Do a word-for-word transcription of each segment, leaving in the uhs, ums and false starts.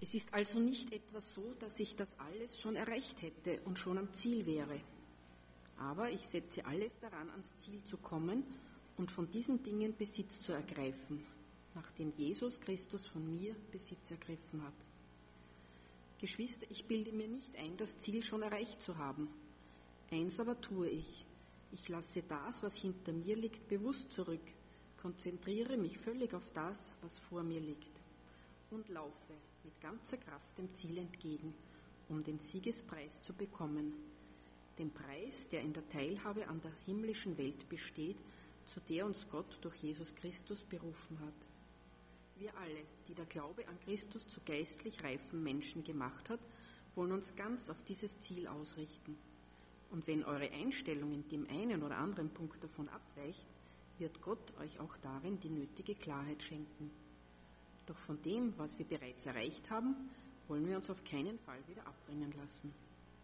Es ist also nicht etwa so, dass ich das alles schon erreicht hätte und schon am Ziel wäre. Aber ich setze alles daran, ans Ziel zu kommen und von diesen Dingen Besitz zu ergreifen, nachdem Jesus Christus von mir Besitz ergriffen hat. Geschwister, ich bilde mir nicht ein, das Ziel schon erreicht zu haben. Eins aber tue ich. Ich lasse das, was hinter mir liegt, bewusst zurück, konzentriere mich völlig auf das, was vor mir liegt und laufe mit ganzer Kraft dem Ziel entgegen, um den Siegespreis zu bekommen. Den Preis, der in der Teilhabe an der himmlischen Welt besteht, zu der uns Gott durch Jesus Christus berufen hat. Wir alle, die der Glaube an Christus zu geistlich reifen Menschen gemacht hat, wollen uns ganz auf dieses Ziel ausrichten. Und wenn eure Einstellung in dem einen oder anderen Punkt davon abweicht, wird Gott euch auch darin die nötige Klarheit schenken. Doch von dem, was wir bereits erreicht haben, wollen wir uns auf keinen Fall wieder abbringen lassen.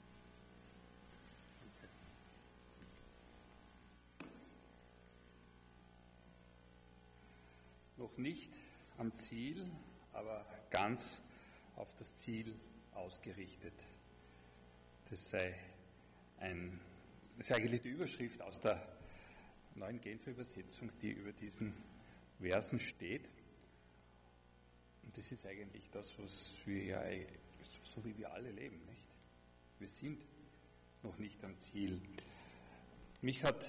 Noch nicht am Ziel, aber ganz auf das Ziel ausgerichtet. Das sei ein, das ist eigentlich die Überschrift aus der neuen Genfer Übersetzung, die über diesen Versen steht. Und das ist eigentlich das, was wir ja, so wie wir alle leben, nicht? Wir sind noch nicht am Ziel. Mich hat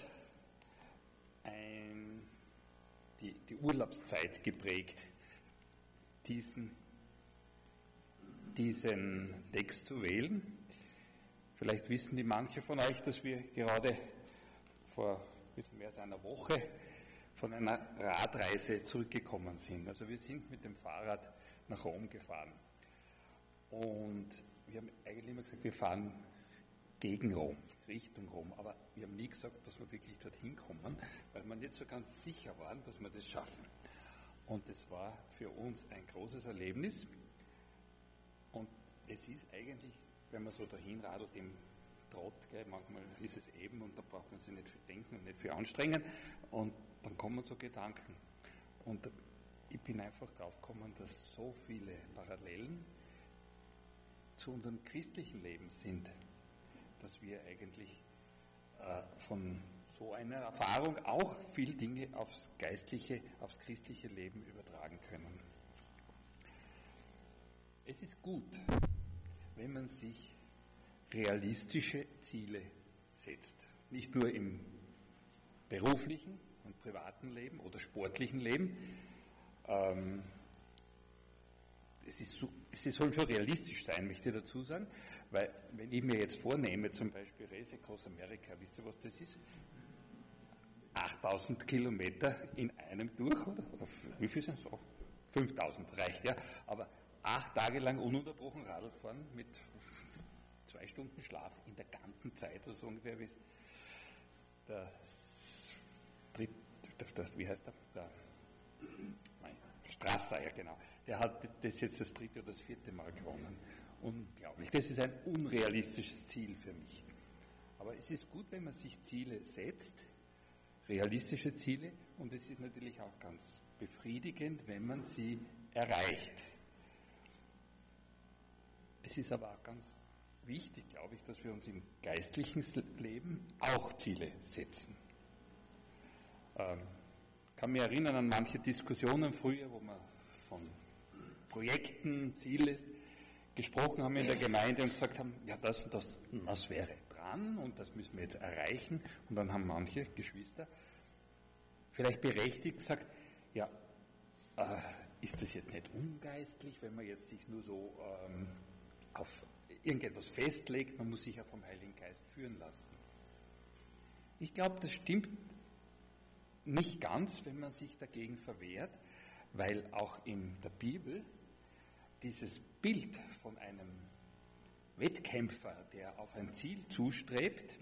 ein, die, die Urlaubszeit geprägt, diesen, diesen Text zu wählen. Vielleicht wissen die manche von euch, dass wir gerade vor ein bisschen mehr als einer Woche von einer Radreise zurückgekommen sind. Also wir sind mit dem Fahrrad nach Rom gefahren. Und wir haben eigentlich immer gesagt, wir fahren gegen Rom, Richtung Rom. Aber wir haben nie gesagt, dass wir wirklich dorthin kommen, weil wir nicht so ganz sicher waren, dass wir das schaffen. Und das war für uns ein großes Erlebnis. Und es ist eigentlich, wenn man so dahin radelt, im Trott, gell, manchmal ist es eben und da braucht man sich nicht viel denken und nicht viel anstrengen und dann kommen so Gedanken. Und ich bin einfach drauf gekommen, dass so viele Parallelen zu unserem christlichen Leben sind, dass wir eigentlich äh, von so einer Erfahrung auch viele Dinge aufs geistliche, aufs christliche Leben übertragen können. Es ist gut, wenn man sich realistische Ziele setzt. Nicht nur im beruflichen und privaten Leben oder sportlichen Leben. Ähm, es, ist so, es soll schon realistisch sein, möchte ich dazu sagen, weil wenn ich mir jetzt vornehme, zum Beispiel Race Across America, wisst ihr, was das ist? achttausend Kilometer in einem durch, oder? oder wie viel sind es? Oh, fünftausend reicht, ja. Aber acht Tage lang ununterbrochen Radl fahren mit zwei Stunden Schlaf in der ganzen Zeit, also ungefähr wie der, Dritt, der, wie heißt der? Der nein, Strasser, ja genau. Der hat das jetzt das dritte oder das vierte Mal gewonnen. Unglaublich. Das ist ein unrealistisches Ziel für mich. Aber es ist gut, wenn man sich Ziele setzt, realistische Ziele, und es ist natürlich auch ganz befriedigend, wenn man sie erreicht. Es ist aber auch ganz wichtig, glaube ich, dass wir uns im geistlichen Leben auch Ziele setzen. Ähm, ich kann mich erinnern an manche Diskussionen früher, wo wir von Projekten, Ziele gesprochen haben in der Gemeinde und gesagt haben, ja, das und das, das wäre dran und das müssen wir jetzt erreichen. Und dann haben manche Geschwister vielleicht berechtigt gesagt, ja, äh, ist das jetzt nicht ungeistlich, wenn man jetzt sich nur so ähm, auf irgendetwas festlegt, man muss sich ja vom Heiligen Geist führen lassen. Ich glaube, das stimmt nicht ganz, wenn man sich dagegen verwehrt, weil auch in der Bibel dieses Bild von einem Wettkämpfer, der auf ein Ziel zustrebt,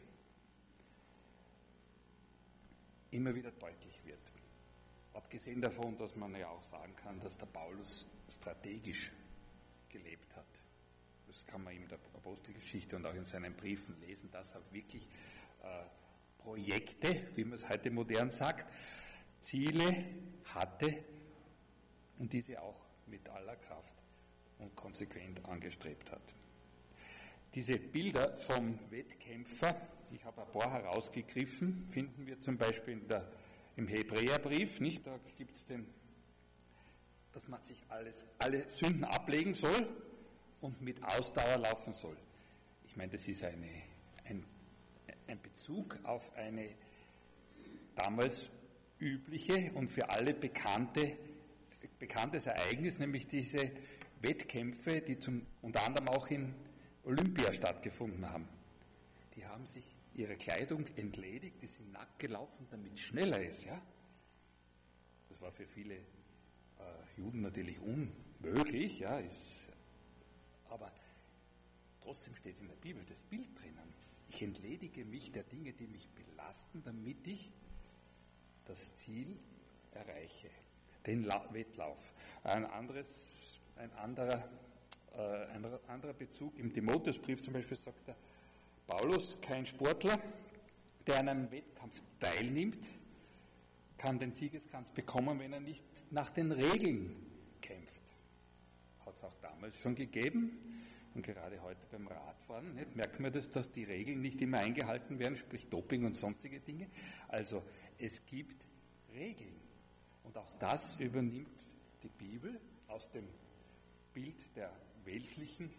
immer wieder deutlich wird. Abgesehen davon, dass man ja auch sagen kann, dass der Paulus strategisch gelebt hat. Das kann man in der Apostelgeschichte und auch in seinen Briefen lesen, dass er wirklich äh, Projekte, wie man es heute modern sagt, Ziele hatte und diese auch mit aller Kraft und konsequent angestrebt hat. Diese Bilder vom Wettkämpfer, ich habe ein paar herausgegriffen, finden wir zum Beispiel in der, im Hebräerbrief, nicht? Da gibt es den, dass man sich alles, alle Sünden ablegen soll und mit Ausdauer laufen soll. Ich meine, das ist eine, ein, ein Bezug auf eine damals übliche und für alle bekannte, bekanntes Ereignis, nämlich diese Wettkämpfe, die zum, unter anderem auch in Olympia stattgefunden haben. Die haben sich ihre Kleidung entledigt, die sind nackt gelaufen, damit es schneller ist. Ja? Das war für viele äh, Juden natürlich unmöglich, ja, ist, aber trotzdem steht in der Bibel das Bild drinnen. Ich entledige mich der Dinge, die mich belasten, damit ich das Ziel erreiche, den La- Wettlauf. Ein anderes, ein anderer, äh, ein anderer Bezug im Timotheusbrief zum Beispiel sagt der Paulus, kein Sportler, der an einem Wettkampf teilnimmt, kann den Siegeskranz bekommen, wenn er nicht nach den Regeln kämpft. Hat es auch damals schon gegeben und gerade heute beim Radfahren nicht, merken wir das, dass die Regeln nicht immer eingehalten werden, sprich Doping und sonstige Dinge. Also es gibt Regeln und auch das übernimmt die Bibel aus dem Bild der weltlichen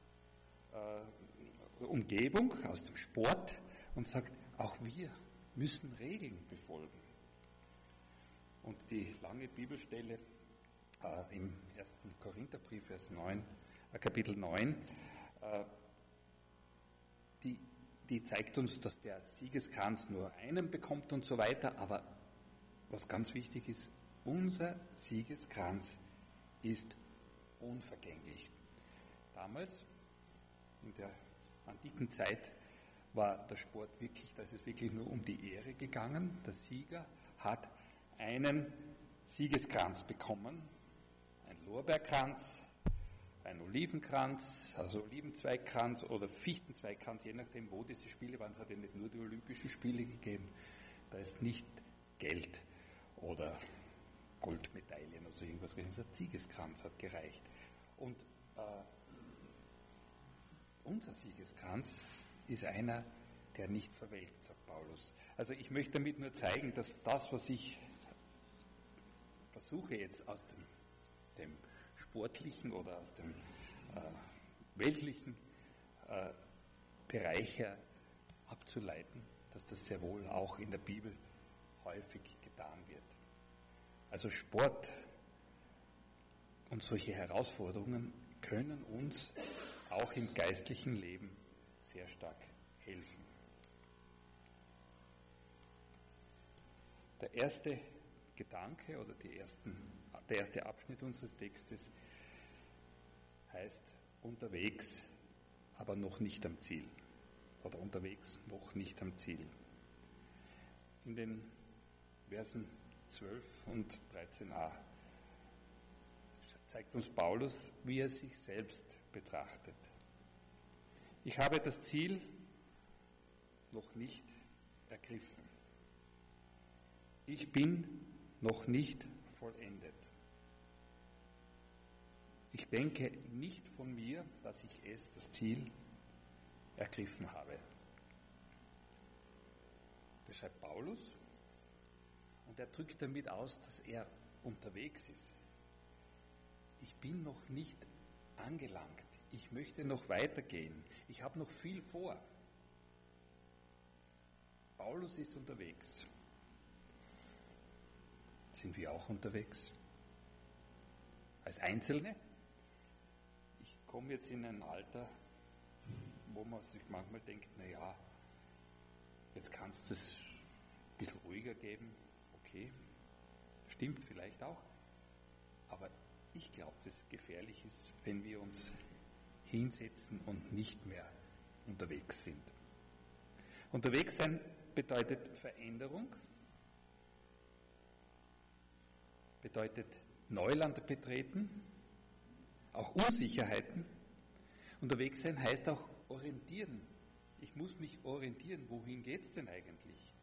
äh, Umgebung, aus dem Sport und sagt, auch wir müssen Regeln befolgen. Und die lange Bibelstelle äh, im ersten Korintherbrief, Vers neun, äh, Kapitel neun, äh, die, die zeigt uns, dass der Siegeskranz nur einen bekommt und so weiter, aber was ganz wichtig ist, unser Siegeskranz ist unvergänglich. Damals, in der antiken Zeit, war der Sport wirklich, da ist es wirklich nur um die Ehre gegangen. Der Sieger hat einen Siegeskranz bekommen, ein Lorbeerkranz, ein Olivenkranz, also Olivenzweigkranz oder Fichtenzweigkranz, je nachdem, wo diese Spiele waren. Es hat ja nicht nur die Olympischen Spiele gegeben. Da ist nicht Geld oder Goldmedaillen oder so irgendwas gewesen. Der Siegeskranz hat gereicht. Und äh, unser Siegeskranz ist einer, der nicht verwelkt, sagt Paulus. Also ich möchte damit nur zeigen, dass das, was ich versuche jetzt aus dem, dem sportlichen oder aus dem äh, weltlichen äh, Bereich her abzuleiten, dass das sehr wohl auch in der Bibel häufig getan wird. Also Sport und solche Herausforderungen können uns auch im geistlichen Leben sehr stark helfen. Der erste Gedanke oder die ersten, der erste Abschnitt unseres Textes heißt unterwegs, aber noch nicht am Ziel. Oder unterwegs, noch nicht am Ziel. In den Versen zwölf und dreizehn a zeigt uns Paulus, wie er sich selbst betrachtet. Ich habe das Ziel noch nicht ergriffen. Ich bin noch nicht vollendet. Ich denke nicht von mir, dass ich es, das Ziel, ergriffen habe. Das schreibt Paulus und er drückt damit aus, dass er unterwegs ist. Ich bin noch nicht angelangt. Ich möchte noch weitergehen. Ich habe noch viel vor. Paulus ist unterwegs. Sind wir auch unterwegs? Als Einzelne? Ich komme jetzt in ein Alter, wo man sich manchmal denkt, naja, jetzt kannst du es ein bisschen ruhiger geben. Okay, stimmt vielleicht auch. Aber ich glaube, dass es gefährlich ist, wenn wir uns hinsetzen und nicht mehr unterwegs sind. Unterwegs sein bedeutet Veränderung, bedeutet Neuland betreten, auch Unsicherheiten. Unterwegs sein heißt auch orientieren. Ich muss mich orientieren, wohin geht es denn eigentlich?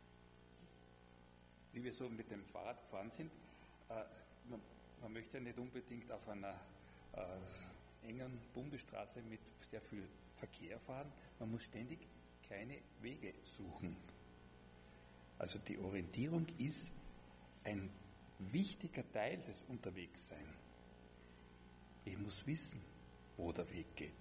Wie wir so mit dem Fahrrad gefahren sind, äh, man, man möchte ja nicht unbedingt auf einer äh, engen Bundesstraße mit sehr viel Verkehr fahren. Man muss ständig kleine Wege suchen. Also die Orientierung ist ein wichtiger Teil des Unterwegsseins. Ich muss wissen, wo der Weg geht.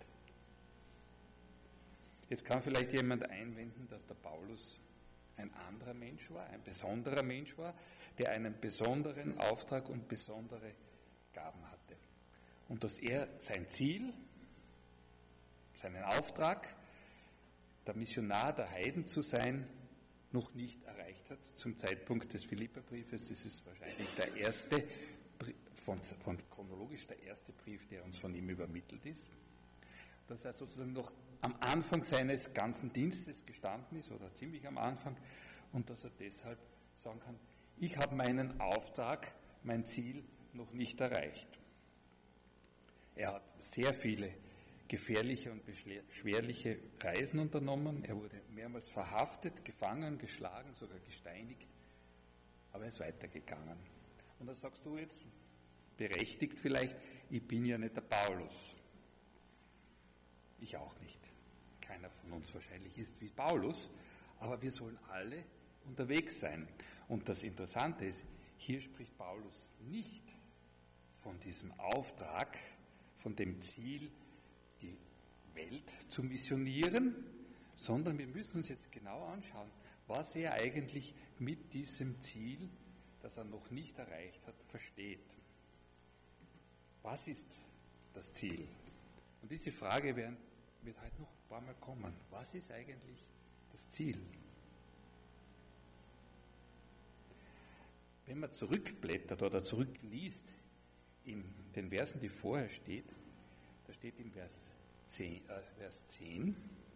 Jetzt kann vielleicht jemand einwenden, dass der Paulus ein anderer Mensch war, ein besonderer Mensch war, der einen besonderen Auftrag und besondere Gaben hatte. Und dass er sein Ziel, seinen Auftrag, der Missionar der Heiden zu sein, noch nicht erreicht hat. Zum Zeitpunkt des Philipperbriefes, das ist wahrscheinlich der erste, von, von chronologisch der erste Brief, der uns von ihm übermittelt ist. Dass er sozusagen noch am Anfang seines ganzen Dienstes gestanden ist, oder ziemlich am Anfang, und dass er deshalb sagen kann, ich habe meinen Auftrag, mein Ziel noch nicht erreicht. Er hat sehr viele gefährliche und beschwerliche Reisen unternommen. Er wurde mehrmals verhaftet, gefangen, geschlagen, sogar gesteinigt, aber er ist weitergegangen. Und da sagst du jetzt, berechtigt vielleicht, ich bin ja nicht der Paulus. Ich auch nicht. Keiner von uns wahrscheinlich ist wie Paulus, aber wir sollen alle unterwegs sein. Und das Interessante ist, hier spricht Paulus nicht von diesem Auftrag, von dem Ziel, die Welt zu missionieren, sondern wir müssen uns jetzt genau anschauen, was er eigentlich mit diesem Ziel, das er noch nicht erreicht hat, versteht. Was ist das Ziel? Und diese Frage werden, wird heute noch ein paar Mal kommen. Was ist eigentlich das Ziel? Wenn man zurückblättert oder zurückliest in den Versen, die vorher steht, da steht im Vers zehn, äh, Vers zehn,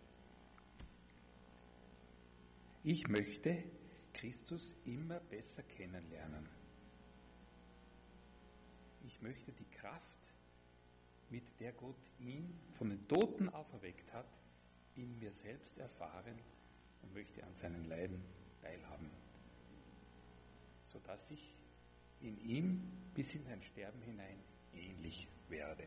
ich möchte Christus immer besser kennenlernen. Ich möchte die Kraft, mit der Gott ihn von den Toten auferweckt hat, in mir selbst erfahren und möchte an seinen Leiden teilhaben, sodass ich in ihm bis in sein Sterben hinein ähnlich werde.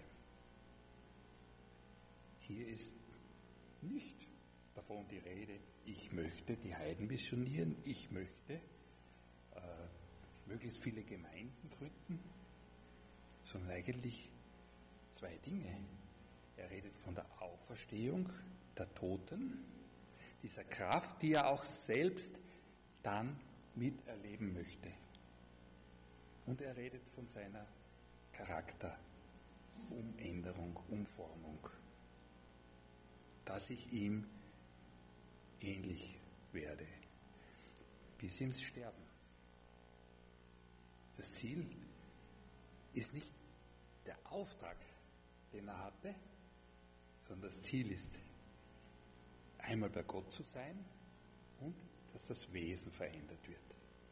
Hier ist nicht davon die Rede, ich möchte die Heiden missionieren, ich möchte äh, möglichst viele Gemeinden gründen, sondern eigentlich zwei Dinge. Er redet von der Auferstehung der Toten, dieser Kraft, die er auch selbst dann miterleben möchte. Und er redet von seiner Charakterumänderung, Umformung, dass ich ihm ähnlich werde, bis ins Sterben. Das Ziel ist nicht der Auftrag, den er hatte, sondern das Ziel ist, einmal bei Gott zu sein und dass das Wesen verändert wird.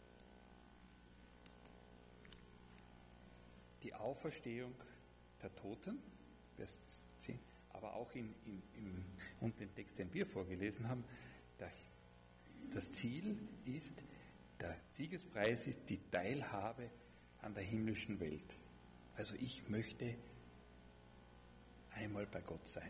Die Auferstehung der Toten, Vers zehn, aber auch in, in, in und den Text, den wir vorgelesen haben, der, das Ziel ist, der Siegespreis ist die Teilhabe an der himmlischen Welt. Also ich möchte einmal bei Gott sein.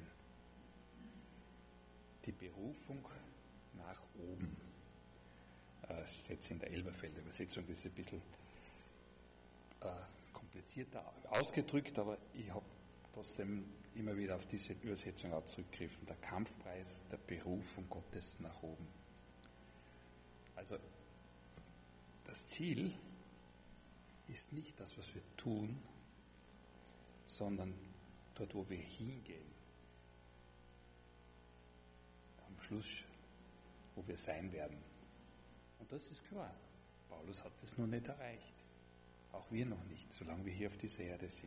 Die Berufung nach oben. Das ist jetzt in der Elberfelder Übersetzung, das ist ein bisschen äh, komplizierter ausgedrückt, aber ich habe trotzdem immer wieder auf diese Übersetzung auch zurückgegriffen. Der Kampfpreis der Berufung Gottes nach oben. Also das Ziel ist nicht das, was wir tun, sondern dort, wo wir hingehen. Am Schluss, wo wir sein werden. Und das ist klar. Paulus hat es noch nicht erreicht. Auch wir noch nicht, solange wir hier auf dieser Erde sind.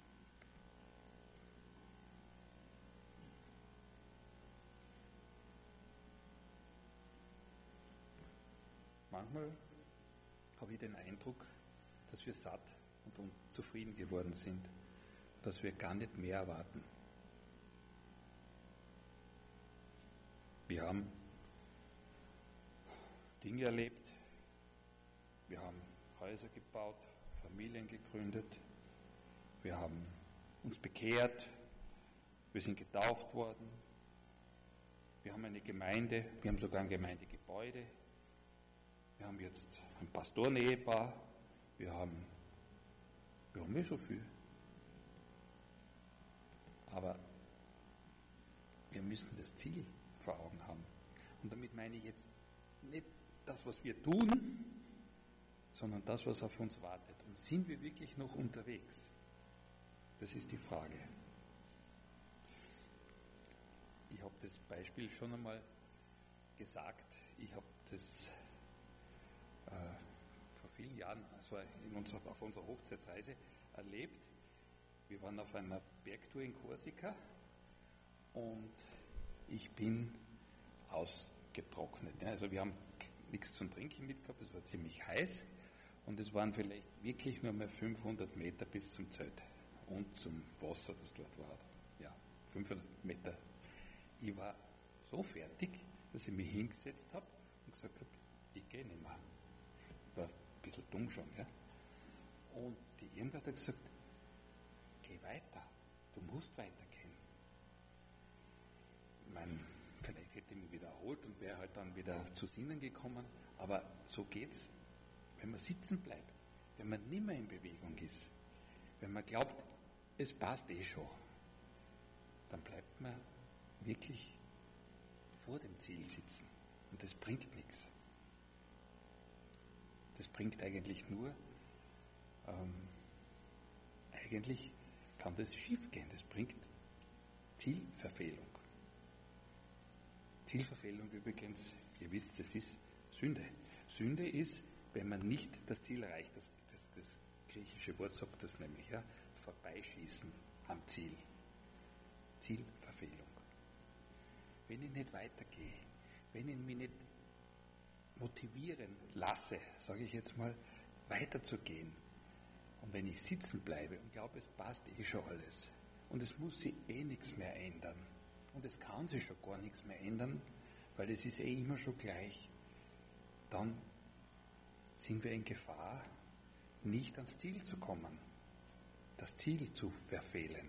Manchmal habe ich den Eindruck, dass wir satt und unzufrieden geworden sind, dass wir gar nicht mehr erwarten. Wir haben Dinge erlebt, wir haben Häuser gebaut, Familien gegründet, wir haben uns bekehrt, Wir sind getauft worden. Wir haben eine Gemeinde, wir haben sogar ein Gemeindegebäude. Wir haben jetzt ein Pastorenehepaar. Wir haben, wir haben nicht so viel. Aber wir müssen das Ziel vor Augen haben. Und damit meine ich jetzt nicht das, was wir tun, sondern das, was auf uns wartet. Und sind wir wirklich noch unterwegs? Das ist die Frage. Ich habe das Beispiel schon einmal gesagt. Ich habe das äh, vor vielen Jahren, also in unserer, auf unserer Hochzeitsreise erlebt. Wir waren auf einer Bergtour in Korsika und ich bin ausgetrocknet. Ja. Also wir haben nichts zum Trinken mitgehabt, es war ziemlich heiß und es waren vielleicht wirklich nur mehr fünfhundert Meter bis zum Zelt und zum Wasser, das dort war. Ja, fünfhundert Meter. Ich war so fertig, dass ich mich hingesetzt habe und gesagt habe, ich gehe nicht mehr. Ich war ein bisschen dumm schon. Ja? Und die irgendwann hat gesagt, geh weiter, du musst weitergehen. Ich meine, vielleicht hätte ich mich wieder erholt und wäre halt dann wieder zu Sinnen gekommen, aber so geht's, wenn man sitzen bleibt, wenn man nicht mehr in Bewegung ist, wenn man glaubt, es passt eh schon, dann bleibt man wirklich vor dem Ziel sitzen. Und das bringt nichts. Das bringt eigentlich nur, ähm, eigentlich kann das schief gehen. Das bringt Zielverfehlung. Zielverfehlung übrigens, ihr wisst, das ist Sünde. Sünde ist, wenn man nicht das Ziel erreicht. Das, das, das griechische Wort sagt das nämlich, ja, vorbeischießen am Ziel. Zielverfehlung. Wenn ich nicht weitergehe, wenn ich mich nicht motivieren lasse, sage ich jetzt mal, weiterzugehen, und wenn ich sitzen bleibe und glaube, es passt eh schon alles und es muss sich eh nichts mehr ändern und es kann sich schon gar nichts mehr ändern, weil es ist eh immer schon gleich, dann sind wir in Gefahr, nicht ans Ziel zu kommen, das Ziel zu verfehlen.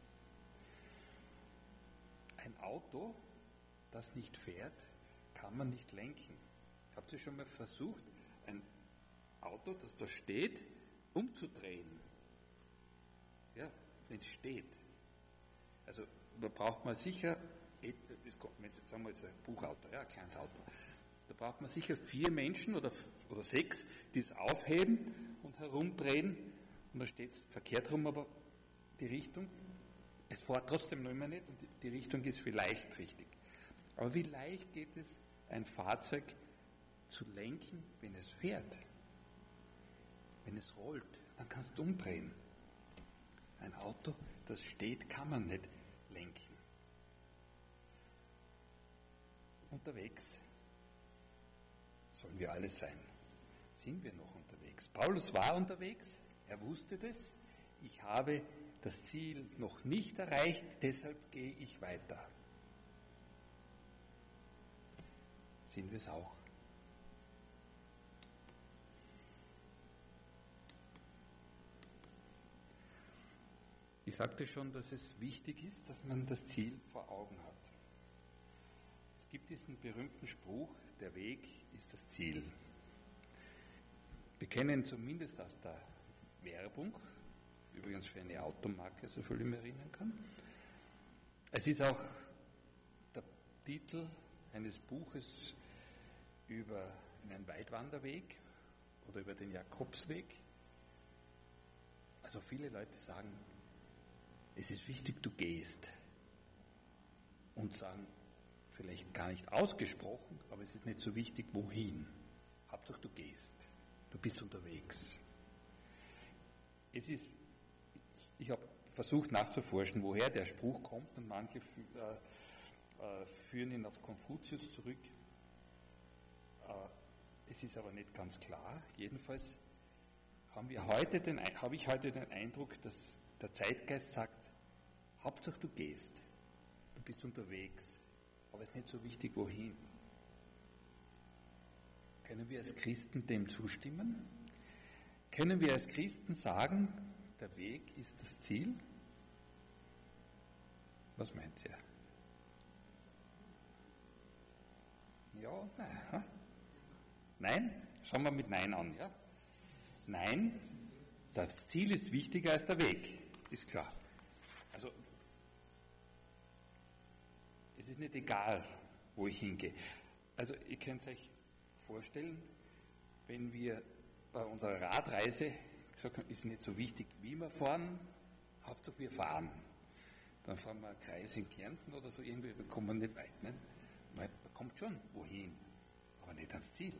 Ein Auto, das nicht fährt, kann man nicht lenken. Habt ihr schon mal versucht, ein Auto, das da steht, umzudrehen? Ja, wenn es steht. Also da braucht man sicher, sagen wir jetzt ein Buchauto, ja, ein kleines Auto, da braucht man sicher vier Menschen oder, oder sechs, die es aufheben und herumdrehen und da steht es verkehrt rum, aber die Richtung, es fährt trotzdem noch immer nicht und die Richtung ist vielleicht richtig. Aber wie leicht geht es, ein Fahrzeug zu lenken, wenn es fährt? Wenn es rollt, dann kannst du umdrehen. Ein Auto, das steht, kann man nicht lenken. Unterwegs sollen wir alle sein. Sind wir noch unterwegs? Paulus war unterwegs, er wusste das. Ich habe das Ziel noch nicht erreicht, deshalb gehe ich weiter. Sind wir es auch? Ich sagte schon, dass es wichtig ist, dass man das Ziel vor Augen hat. Es gibt diesen berühmten Spruch, der Weg ist das Ziel. Wir kennen zumindest aus der Werbung, übrigens für eine Automarke, so viel ich mich erinnern kann. Es ist auch der Titel eines Buches über einen Weitwanderweg oder über den Jakobsweg. Also viele Leute sagen, es ist wichtig, du gehst. Und sagen, vielleicht gar nicht ausgesprochen, aber es ist nicht so wichtig, wohin. Hauptsache, du gehst. Du bist unterwegs. Es ist, ich habe versucht nachzuforschen, woher der Spruch kommt, und manche äh, äh, führen ihn auf Konfuzius zurück. Äh, es ist aber nicht ganz klar. Jedenfalls haben wir heute den, habe ich heute den Eindruck, dass der Zeitgeist sagt, Hauptsache du gehst, du bist unterwegs, aber es ist nicht so wichtig, wohin. Können wir als Christen dem zustimmen? Können wir als Christen sagen, der Weg ist das Ziel? Was meint ihr? Ja, nein. Nein? Schauen wir mit Nein an, ja? Nein, das Ziel ist wichtiger als der Weg, ist klar. Also, es ist nicht egal, wo ich hingehe. Also, ihr könnt euch vorstellen, wenn wir bei unserer Radreise gesagt haben, ist nicht so wichtig, wie wir fahren, Hauptsache wir fahren. Dann fahren wir einen Kreis in Kärnten oder so, irgendwie kommen wir nicht weit. Ne? Man kommt schon wohin, aber nicht ans Ziel.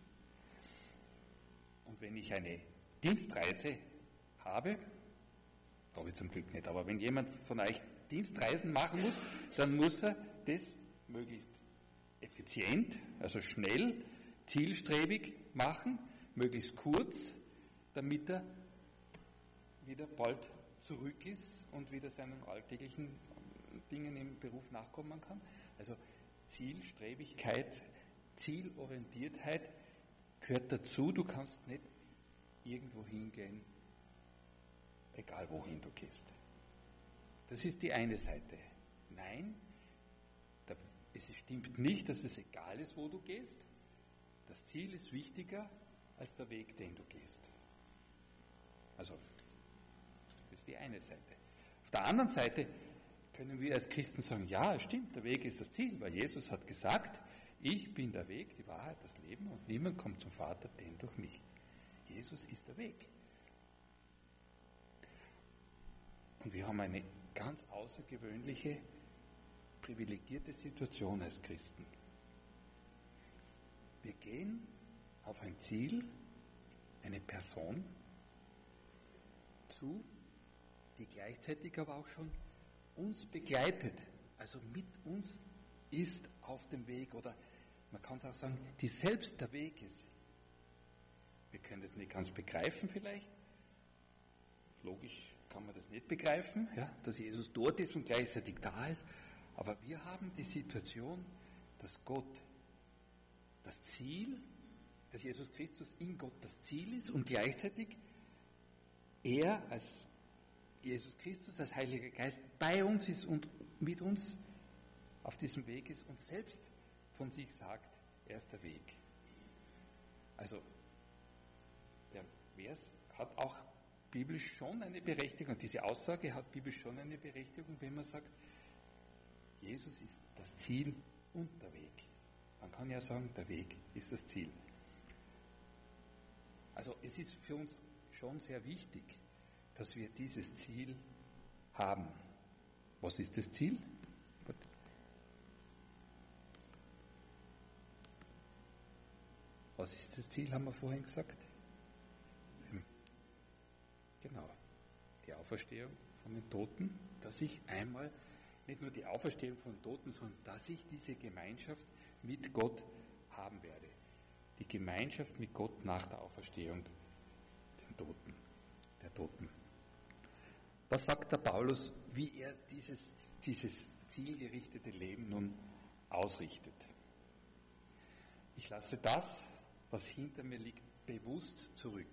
Und wenn ich eine Dienstreise habe, glaube ich zum Glück nicht, aber wenn jemand von euch Dienstreisen machen muss, dann muss er das möglichst effizient, also schnell, zielstrebig machen, möglichst kurz, damit er wieder bald zurück ist und wieder seinen alltäglichen Dingen im Beruf nachkommen kann. Also Zielstrebigkeit, Zielorientiertheit gehört dazu. Du kannst nicht irgendwo hingehen, egal wohin du gehst. Das ist die eine Seite. Nein, da, es stimmt nicht, dass es egal ist, wo du gehst. Das Ziel ist wichtiger als der Weg, den du gehst. Also, das ist die eine Seite. Auf der anderen Seite können wir als Christen sagen, ja, stimmt, der Weg ist das Ziel, weil Jesus hat gesagt, ich bin der Weg, die Wahrheit, das Leben und niemand kommt zum Vater, denn durch mich. Jesus ist der Weg. Und wir haben eine ganz außergewöhnliche, privilegierte Situation als Christen. Wir gehen auf ein Ziel, eine Person zu, die gleichzeitig aber auch schon uns begleitet, also mit uns ist auf dem Weg, oder man kann es auch sagen, die selbst der Weg ist. Wir können das nicht ganz begreifen vielleicht, logisch kann man das nicht begreifen, ja, dass Jesus dort ist und gleichzeitig da ist, aber wir haben die Situation, dass Gott das Ziel, dass Jesus Christus in Gott das Ziel ist und gleichzeitig er als Jesus Christus, als Heiliger Geist bei uns ist und mit uns auf diesem Weg ist und selbst von sich sagt, er ist der Weg. Also der Vers hat auch biblisch schon eine Berechtigung, diese Aussage hat biblisch schon eine Berechtigung, wenn man sagt, Jesus ist das Ziel und der Weg. Man kann ja sagen, der Weg ist das Ziel. Also es ist für uns schon sehr wichtig, dass wir dieses Ziel haben. Was ist das Ziel? Was ist das Ziel, haben wir vorhin gesagt? Genau, die Auferstehung von den Toten, dass ich einmal, nicht nur die Auferstehung von den Toten, sondern dass ich diese Gemeinschaft mit Gott haben werde. Die Gemeinschaft mit Gott nach der Auferstehung den Toten, der Toten. Was sagt der Paulus, wie er dieses, dieses zielgerichtete Leben nun ausrichtet? Ich lasse das, was hinter mir liegt, bewusst zurück.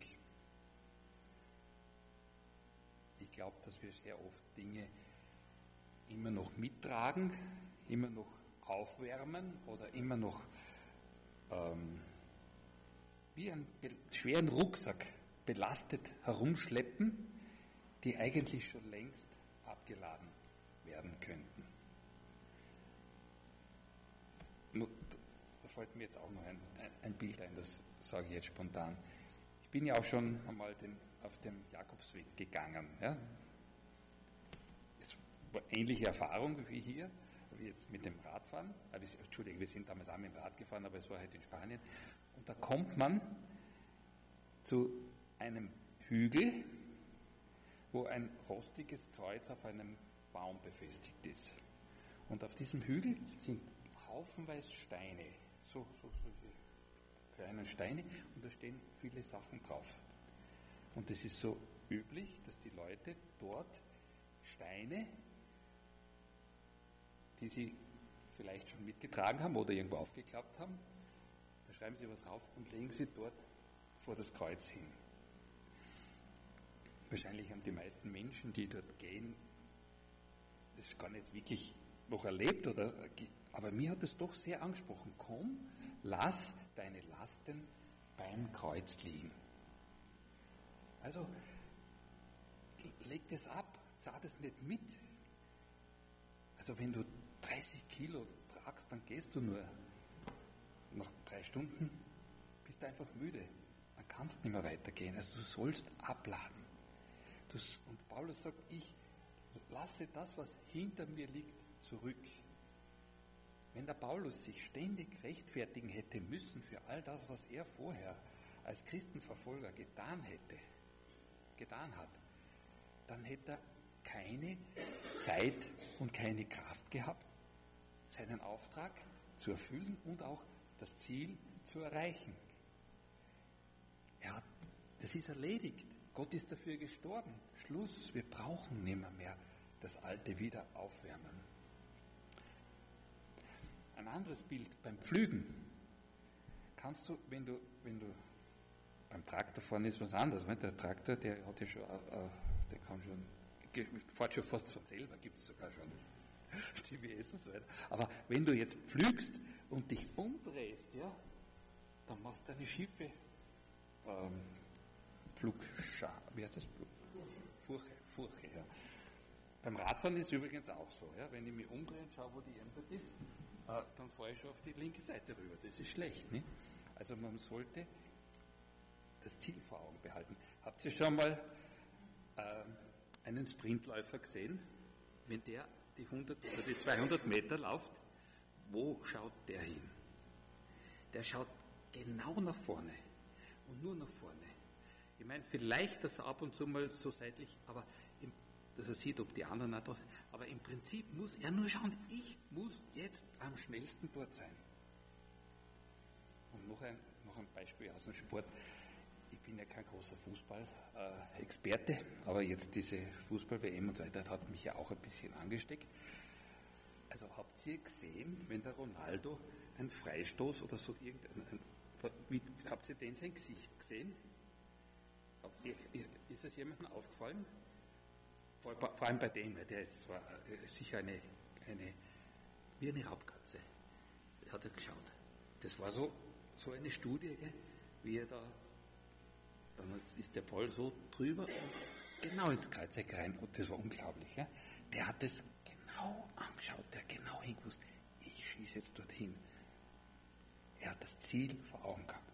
Ich glaube, dass wir sehr oft Dinge immer noch mittragen, immer noch aufwärmen oder immer noch ähm, wie einen schweren Rucksack belastet herumschleppen, die eigentlich schon längst abgeladen werden könnten. Nur, da fällt mir jetzt auch noch ein, ein, ein Bild ein, das sage ich jetzt spontan. Ich bin ja auch schon einmal den, auf dem Jakobsweg gegangen. Ja? Es war eine ähnliche Erfahrung wie hier, wie jetzt mit dem Radfahren. Entschuldigung, wir sind damals auch mit dem Rad gefahren, aber es war halt in Spanien. Und da kommt man zu einem Hügel, wo ein rostiges Kreuz auf einem Baum befestigt ist. Und auf diesem Hügel sind haufenweise Steine, so, so, solche kleinen Steine, und da stehen viele Sachen drauf. Und es ist so üblich, dass die Leute dort Steine, die sie vielleicht schon mitgetragen haben oder irgendwo aufgeklappt haben, da schreiben sie was drauf und legen sie dort vor das Kreuz hin. Wahrscheinlich haben die meisten Menschen, die dort gehen, das gar nicht wirklich noch erlebt, oder, aber mir hat es doch sehr angesprochen. Komm, lass deine Lasten beim Kreuz liegen. Also, leg das ab, zahl das nicht mit. Also wenn du dreißig Kilo tragst, dann gehst du nur nach drei Stunden, bist du einfach müde. Dann kannst du nicht mehr weitergehen. Also du sollst abladen. Du, und Paulus sagt, ich lasse das, was hinter mir liegt, zurück. Wenn der Paulus sich ständig rechtfertigen hätte müssen für all das, was er vorher als Christenverfolger getan hätte, getan hat, dann hätte er keine Zeit und keine Kraft gehabt, seinen Auftrag zu erfüllen und auch das Ziel zu erreichen. Er hat, das ist erledigt. Gott ist dafür gestorben. Schluss. Wir brauchen nimmer mehr das Alte wieder aufwärmen. Ein anderes Bild beim Pflügen. Kannst du, wenn du, wenn du beim Traktor fahren ist was anderes. Der Traktor, der hat ja schon, äh, der kann schon, fährt schon fast von selber, gibt es sogar schon. G P S und so weiter. Aber wenn du jetzt pflügst und dich umdrehst, ja, dann machst du deine Schiffe ähm, Pflugscha, wie heißt das? Furche, Furche, ja. Beim Radfahren ist es übrigens auch so, ja, wenn ich mich umdrehe und schaue, wo die Ernte ist, äh, dann fahre ich schon auf die linke Seite rüber. Das ist schlecht, nicht? Also man sollte das Ziel vor Augen behalten. Habt ihr schon mal äh, einen Sprintläufer gesehen? Wenn der die hundert oder die zweihundert Meter läuft, wo schaut der hin? Der schaut genau nach vorne und nur nach vorne. Ich meine, vielleicht, dass er ab und zu mal so seitlich, aber im, dass er sieht, ob die anderen auch da sind, aber im Prinzip muss er nur schauen, ich muss jetzt am schnellsten dort sein. Und noch ein, noch ein Beispiel aus dem Sport. Ich bin ja kein großer Fußball-Experte, aber jetzt diese Fußball-W M und so weiter hat mich ja auch ein bisschen angesteckt. Also habt ihr gesehen, wenn der Ronaldo einen Freistoß oder so irgendein, wie, habt ihr den sein Gesicht gesehen? Ist das jemandem aufgefallen? Vor, vor allem bei dem, der ist zwar sicher eine, eine wie eine Raubkatze. Hat er geschaut. Das war so, so eine Studie, gell? Wie er da. Dann ist der Ball so drüber und genau ins Kreuzeck rein. Und das war unglaublich. Ja? Der hat das genau angeschaut, der hat genau hingewusst, ich schieße jetzt dorthin. Er hat das Ziel vor Augen gehabt.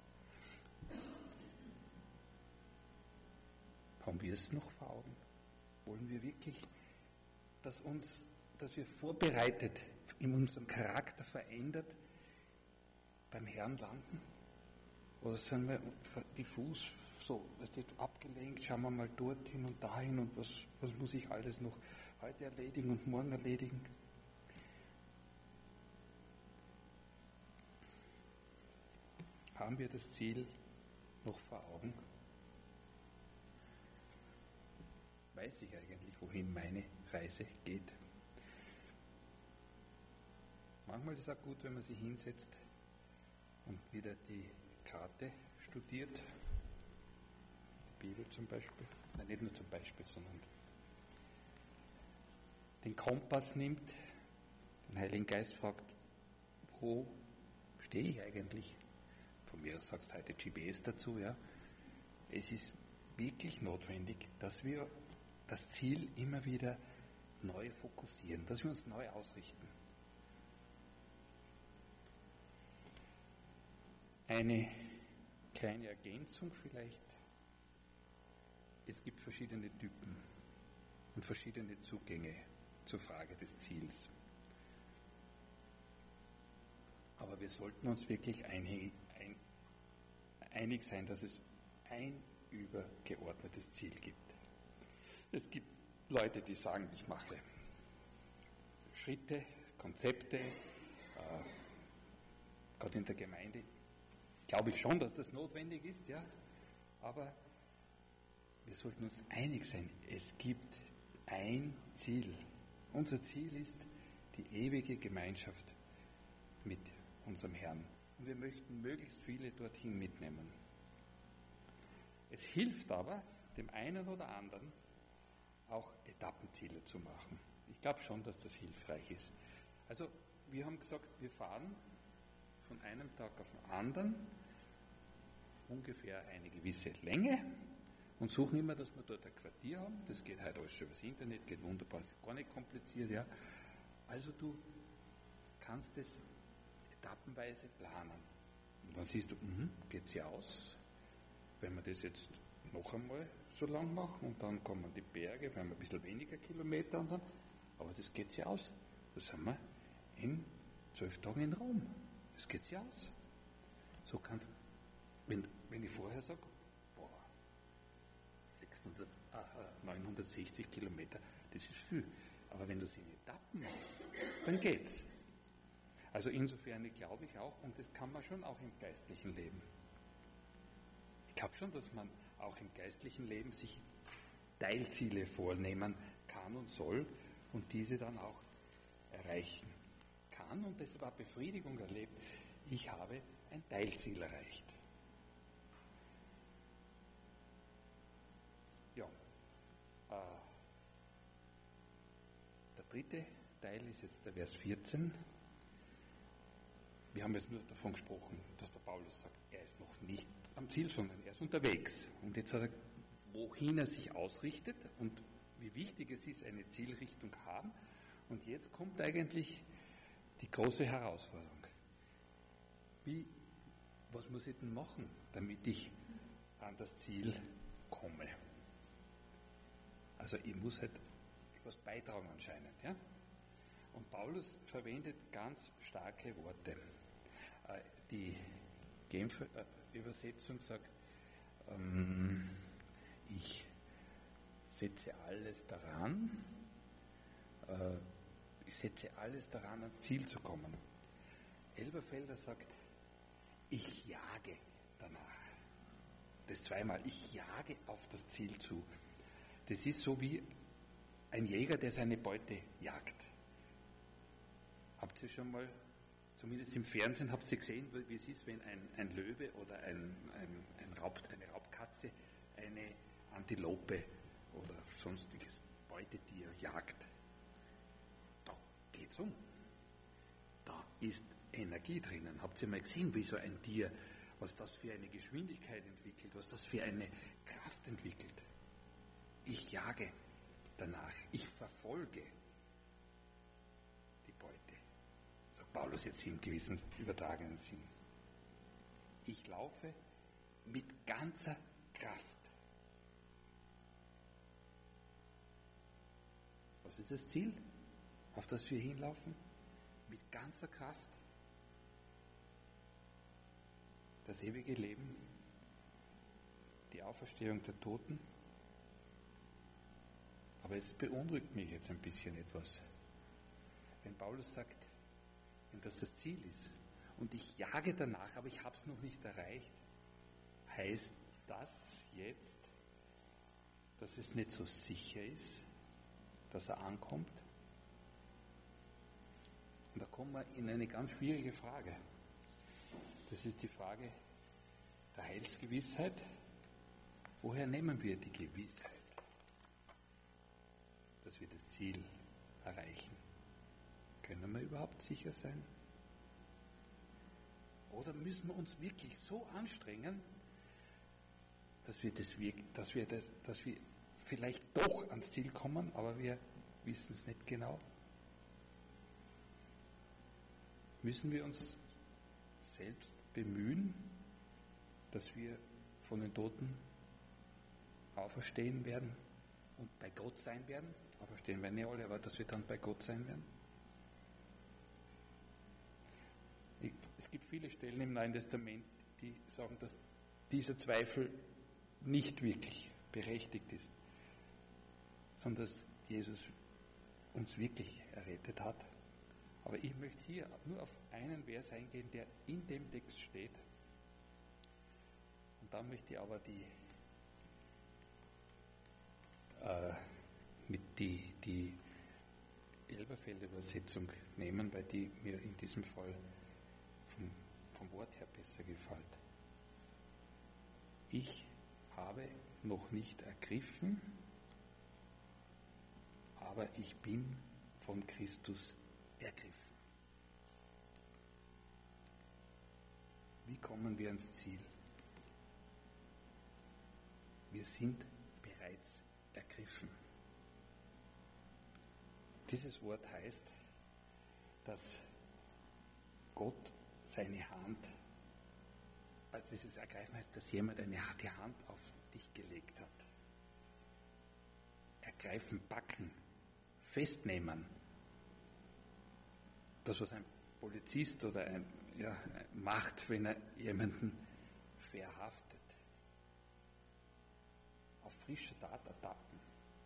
Haben wir es noch vor Augen? Wollen wir wirklich, dass, uns, dass wir vorbereitet, in unserem Charakter verändert, beim Herrn landen? Oder sind wir diffus so, es wird abgelenkt, schauen wir mal dorthin und dahin und was, was muss ich alles noch heute erledigen und morgen erledigen? Haben wir das Ziel noch vor Augen? Weiß ich eigentlich, wohin meine Reise geht? Manchmal ist es auch gut, wenn man sich hinsetzt und wieder die Karte studiert, die Bibel zum Beispiel, nein, nicht nur zum Beispiel, sondern den Kompass nimmt, den Heiligen Geist fragt, wo stehe ich eigentlich? Von mir aus sagst du heute G P S dazu, ja. Es ist wirklich notwendig, dass wir das Ziel immer wieder neu fokussieren, dass wir uns neu ausrichten. Eine kleine Ergänzung vielleicht. Es gibt verschiedene Typen und verschiedene Zugänge zur Frage des Ziels. Aber wir sollten uns wirklich einig, ein, einig sein, dass es ein übergeordnetes Ziel gibt. Es gibt Leute, die sagen, ich mache Schritte, Konzepte, äh, gerade in der Gemeinde. Glaube ich schon, dass das notwendig ist, ja, aber wir sollten uns einig sein, es gibt ein Ziel. Unser Ziel ist die ewige Gemeinschaft mit unserem Herrn. Und wir möchten möglichst viele dorthin mitnehmen. Es hilft aber, dem einen oder anderen auch Etappenziele zu machen. Ich glaube schon, dass das hilfreich ist. Also wir haben gesagt, wir fahren von einem Tag auf den anderen ungefähr eine gewisse Länge und suchen immer, dass wir dort ein Quartier haben. Das geht heute alles schon übers Internet, geht wunderbar, ist gar nicht kompliziert. Ja. Also du kannst es etappenweise planen. Und dann siehst du, mh, geht es ja aus, wenn wir das jetzt noch einmal so lang machen und dann kommen die Berge, wir haben ein bisschen weniger Kilometer und dann, aber das geht sich aus. Da sind wir in zwölf Tagen in Rom. Das geht sich aus. So kannst, wenn, wenn ich vorher sage, boah, sechshundert, äh, neunhundertsechzig Kilometer, das ist viel. Aber wenn du es in Etappen machst, dann geht's. Also insofern glaube ich auch, und das kann man schon auch im geistlichen Leben. Ich glaube schon, dass man auch im geistlichen Leben sich Teilziele vornehmen kann und soll und diese dann auch erreichen kann. Und das war Befriedigung erlebt. Ich habe ein Teilziel erreicht. Ja. Äh, der dritte Teil ist jetzt der Vers vierzehn. Wir haben jetzt nur davon gesprochen, dass der Paulus sagt, er ist noch nicht am Ziel, sondern er ist unterwegs. Und jetzt hat er, wohin er sich ausrichtet und wie wichtig es ist, eine Zielrichtung haben. Und jetzt kommt eigentlich die große Herausforderung. Wie, was muss ich denn machen, damit ich an das Ziel komme? Also ich muss halt etwas beitragen anscheinend. Ja? Und Paulus verwendet ganz starke Worte. Die Genfer Übersetzung sagt, ähm, ich setze alles daran, äh, ich setze alles daran, ans Ziel zu kommen. Elberfelder sagt, ich jage danach. Das zweimal, ich jage auf das Ziel zu. Das ist so wie ein Jäger, der seine Beute jagt. Habt ihr schon mal, zumindest im Fernsehen, habt ihr gesehen, wie es ist, wenn ein, ein Löwe oder ein, ein, ein Raub, eine Raubkatze eine Antilope oder sonstiges Beutetier jagt? Da geht's um. Da ist Energie drinnen. Habt ihr mal gesehen, wie so ein Tier, was das für eine Geschwindigkeit entwickelt, was das für eine Kraft entwickelt? Ich jage danach. Ich verfolge die Beute. Sagt Paulus jetzt im gewissen übertragenen Sinn. Ich laufe mit ganzer Kraft. Was ist das Ziel, auf das wir hinlaufen? Mit ganzer Kraft. Das ewige Leben, die Auferstehung der Toten. Aber es beunruhigt mich jetzt ein bisschen etwas. Wenn Paulus sagt, wenn das das Ziel ist und ich jage danach, aber ich habe es noch nicht erreicht, heißt das jetzt, dass es nicht so sicher ist, dass er ankommt? Und da kommen wir in eine ganz schwierige Frage. Das ist die Frage der Heilsgewissheit. Woher nehmen wir die Gewissheit, dass wir das Ziel erreichen? Können wir überhaupt sicher sein? Oder müssen wir uns wirklich so anstrengen, dass wir, das, dass wir, das, dass wir vielleicht doch ans Ziel kommen, aber wir wissen es nicht genau? Müssen wir uns selbst bemühen, dass wir von den Toten auferstehen werden und bei Gott sein werden? Auferstehen werden nicht alle, aber dass wir dann bei Gott sein werden? Ich, es gibt viele Stellen im Neuen Testament, die sagen, dass dieser Zweifel nicht wirklich berechtigt ist, sondern dass Jesus uns wirklich errettet hat. Aber ich möchte hier nur auf einen Vers eingehen, der in dem Text steht. Und da möchte ich aber die, äh, mit die, die Elberfelder Übersetzung nehmen, weil die mir in diesem Fall vom, vom Wort her besser gefällt. Ich habe noch nicht ergriffen, aber ich bin von Christus ergriffen. Wie kommen wir ans Ziel? Wir sind bereits ergriffen. Dieses Wort heißt, dass Gott seine Hand, also dieses Ergreifen heißt, dass jemand eine die Hand auf dich gelegt hat. Ergreifen, packen, festnehmen. Das, was ein Polizist oder ein, ja, macht, wenn er jemanden verhaftet. Auf frische Tat ertappen.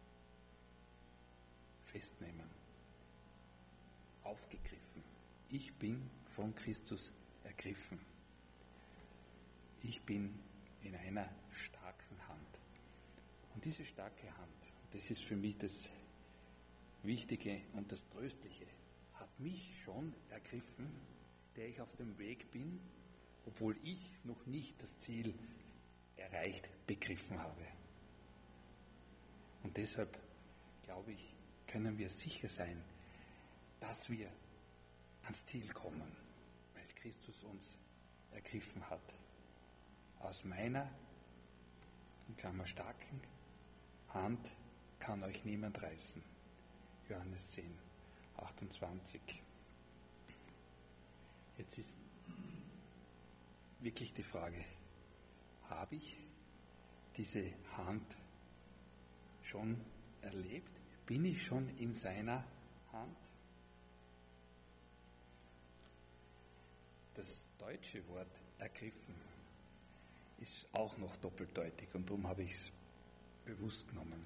Festnehmen. Aufgegriffen. Ich bin von Christus ergriffen. Ich bin in einer starken Hand. Und diese starke Hand, das ist für mich das Wichtige und das Tröstliche, hat mich schon ergriffen, der ich auf dem Weg bin, obwohl ich noch nicht das Ziel erreicht, begriffen habe. Und deshalb, glaube ich, können wir sicher sein, dass wir ans Ziel kommen, weil Christus uns ergriffen hat. Aus meiner, in Klammer starken, Hand kann euch niemand reißen. Johannes zehn, achtundzwanzig. Jetzt ist wirklich die Frage, habe ich diese Hand schon erlebt? Bin ich schon in seiner Hand? Das deutsche Wort ergriffen ist auch noch doppeldeutig und darum habe ich es bewusst genommen.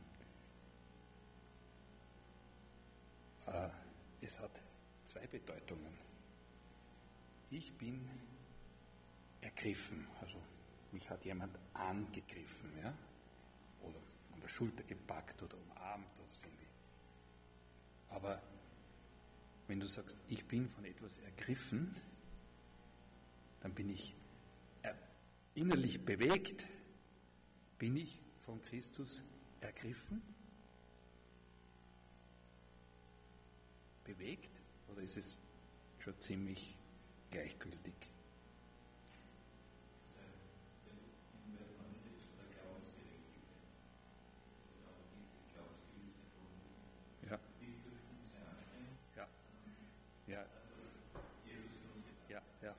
Äh, es hat zwei Bedeutungen. Ich bin ergriffen, also mich hat jemand angegriffen, ja, oder an der Schulter gepackt oder umarmt oder so irgendwie. Aber wenn du sagst, ich bin von etwas ergriffen, dann bin ich innerlich bewegt. Bin ich von Christus ergriffen? Bewegt? Oder ist es schon ziemlich gleichgültig? Ja. Ja. Ja. Ja, ja.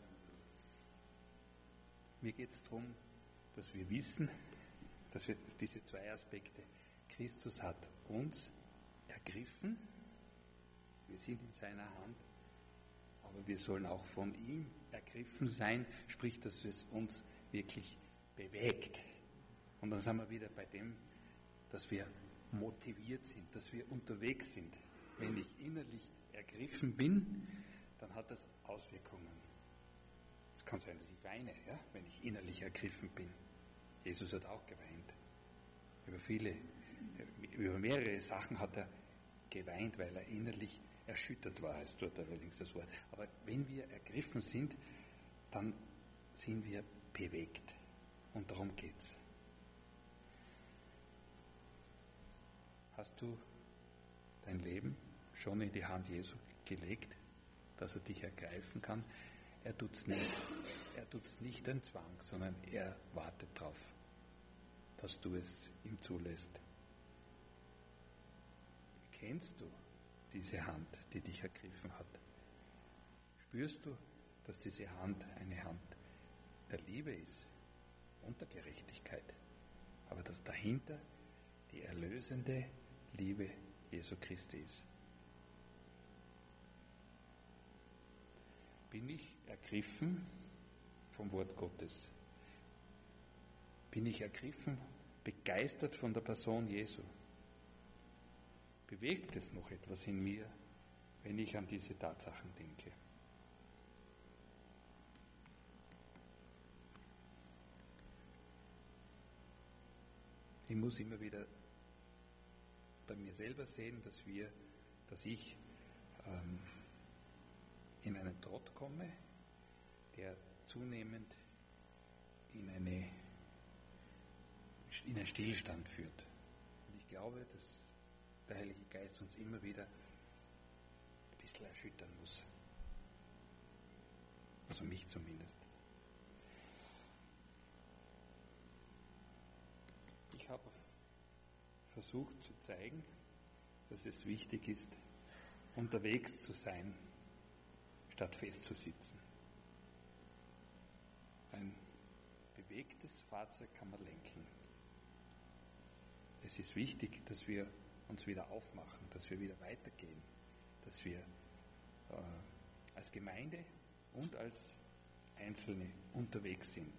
Mir geht es darum, dass wir wissen, dass wir diese zwei Aspekte, Christus hat uns ergriffen, wir sind in seiner Hand, aber wir sollen auch von ihm ergriffen sein, sprich, dass es uns wirklich bewegt. Und dann sind wir wieder bei dem, dass wir motiviert sind, dass wir unterwegs sind. Wenn ich innerlich ergriffen bin, dann hat das Auswirkungen. Es kann sein, dass ich weine, ja, wenn ich innerlich ergriffen bin. Jesus hat auch geweint. Über viele, über mehrere Sachen hat er geweint, weil er innerlich erschüttert war, ist dort allerdings das Wort. Aber wenn wir ergriffen sind, dann sind wir bewegt. Und darum geht's. Hast du dein Leben schon in die Hand Jesu gelegt, dass er dich ergreifen kann? Er tut's nicht. Er tut's nicht ein Zwang, sondern er wartet darauf, dass du es ihm zulässt. Kennst du diese Hand, die dich ergriffen hat? Spürst du, dass diese Hand eine Hand der Liebe ist und der Gerechtigkeit, aber dass dahinter die erlösende Liebe Jesu Christi ist? Bin ich ergriffen vom Wort Gottes? Bin ich ergriffen, begeistert von der Person Jesu? Bewegt es noch etwas in mir, wenn ich an diese Tatsachen denke? Ich muss immer wieder bei mir selber sehen, dass wir, dass ich ähm, in einen Trott komme, der zunehmend in, eine, in einen Stillstand führt. Und ich glaube, dass der Heilige Geist uns immer wieder bisschen erschüttern muss. Also mich zumindest. Ich habe versucht zu zeigen, dass es wichtig ist, unterwegs zu sein, statt festzusitzen. Ein bewegtes Fahrzeug kann man lenken. Es ist wichtig, dass wir uns wieder aufmachen, dass wir wieder weitergehen, dass wir äh, als Gemeinde und als Einzelne unterwegs sind.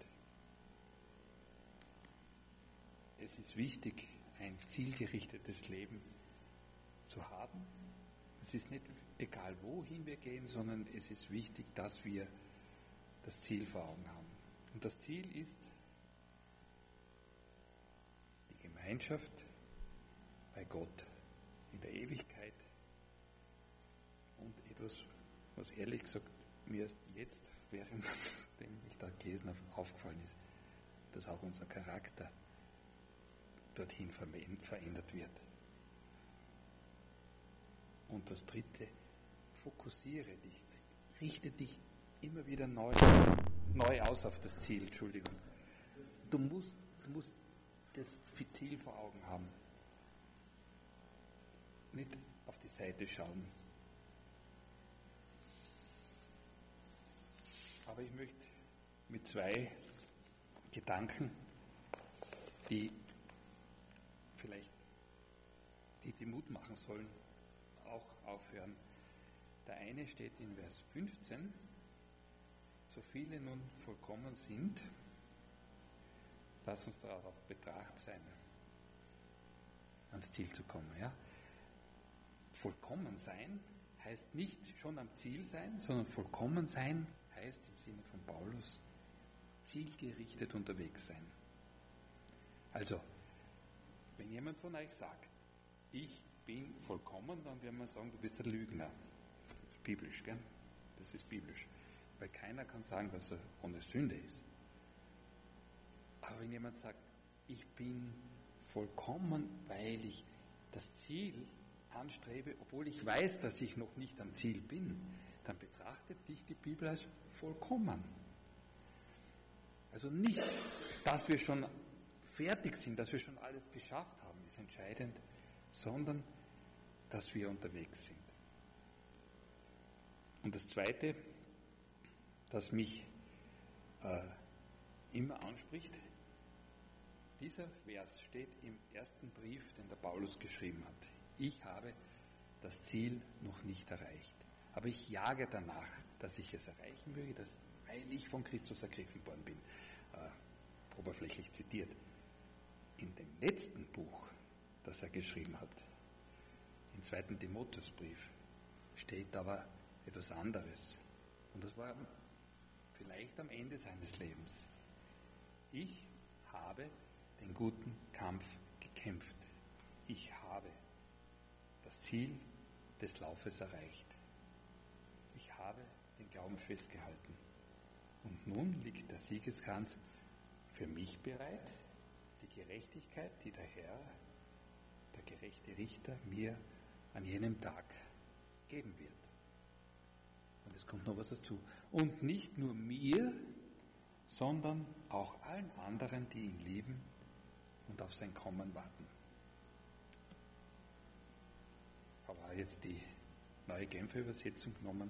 Es ist wichtig, ein zielgerichtetes Leben zu haben. Es ist nicht egal, wohin wir gehen, sondern es ist wichtig, dass wir das Ziel vor Augen haben. Und das Ziel ist die Gemeinschaft bei Gott in der Ewigkeit und etwas, was ehrlich gesagt mir erst jetzt, während ich da gelesen habe, aufgefallen ist, dass auch unser Charakter dorthin verändert wird. Und das Dritte, fokussiere dich, richte dich immer wieder neu, neu aus auf das Ziel, Entschuldigung. Du musst, du musst das Ziel vor Augen haben. Nicht auf die Seite schauen. Aber ich möchte mit zwei Gedanken, die vielleicht die, die Mut machen sollen, auch aufhören. Der eine steht in Vers fünfzehn, so viele nun vollkommen sind, lass uns darauf bedacht sein, ans Ziel zu kommen. Ja? Vollkommen sein heißt nicht schon am Ziel sein, sondern vollkommen sein heißt im Sinne von Paulus zielgerichtet unterwegs sein. Also, wenn jemand von euch sagt, ich bin vollkommen, dann werden wir sagen, du bist ein Lügner. Das ist biblisch, gell? Das ist biblisch. Weil keiner kann sagen, dass er ohne Sünde ist. Aber wenn jemand sagt, ich bin vollkommen, weil ich das Ziel anstrebe, obwohl ich weiß, dass ich noch nicht am Ziel bin, dann betrachtet dich die Bibel als vollkommen. Also nicht, dass wir schon fertig sind, dass wir schon alles geschafft haben, ist entscheidend, sondern dass wir unterwegs sind. Und das Zweite, das mich äh, immer anspricht, dieser Vers steht im ersten Brief, den der Paulus geschrieben hat. Ich habe das Ziel noch nicht erreicht, aber ich jage danach, dass ich es erreichen möge, dass, weil ich von Christus ergriffen worden bin. Äh, oberflächlich zitiert. In dem letzten Buch, das er geschrieben hat, im zweiten Timotheusbrief, steht aber etwas anderes. Und das war vielleicht am Ende seines Lebens. Ich habe den guten Kampf gekämpft. Ich habe das Ziel des Laufes erreicht. Ich habe den Glauben festgehalten. Und nun liegt der Siegeskranz für mich bereit, die Gerechtigkeit, die der Herr, der gerechte Richter, mir an jenem Tag geben wird. Und es kommt noch was dazu. Und nicht nur mir, sondern auch allen anderen, die ihn lieben und auf sein Kommen warten. Aber jetzt die neue Genfer Übersetzung genommen.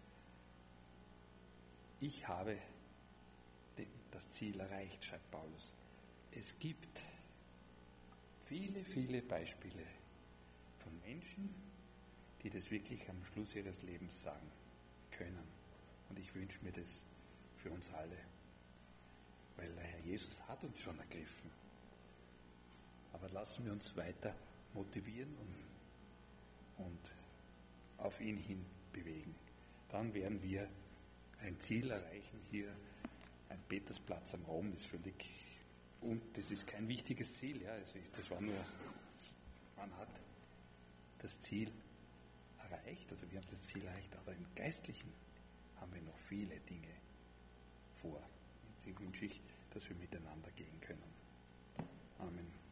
Ich habe das Ziel erreicht, schreibt Paulus. Es gibt viele, viele Beispiele von Menschen, die das wirklich am Schluss ihres Lebens sagen können. Und ich wünsche mir das für uns alle. Weil der Herr Jesus hat uns schon ergriffen. Aber lassen wir uns weiter motivieren und, und auf ihn hin bewegen. Dann werden wir ein Ziel erreichen. Hier ein Petersplatz am Rom ist völlig, und das ist kein wichtiges Ziel. Ja, also das war nur, man hat das Ziel erreicht, oder wir haben das Ziel erreicht, aber im Geistlichen haben wir noch viele Dinge vor. Und die wünsche ich, dass wir miteinander gehen können. Amen.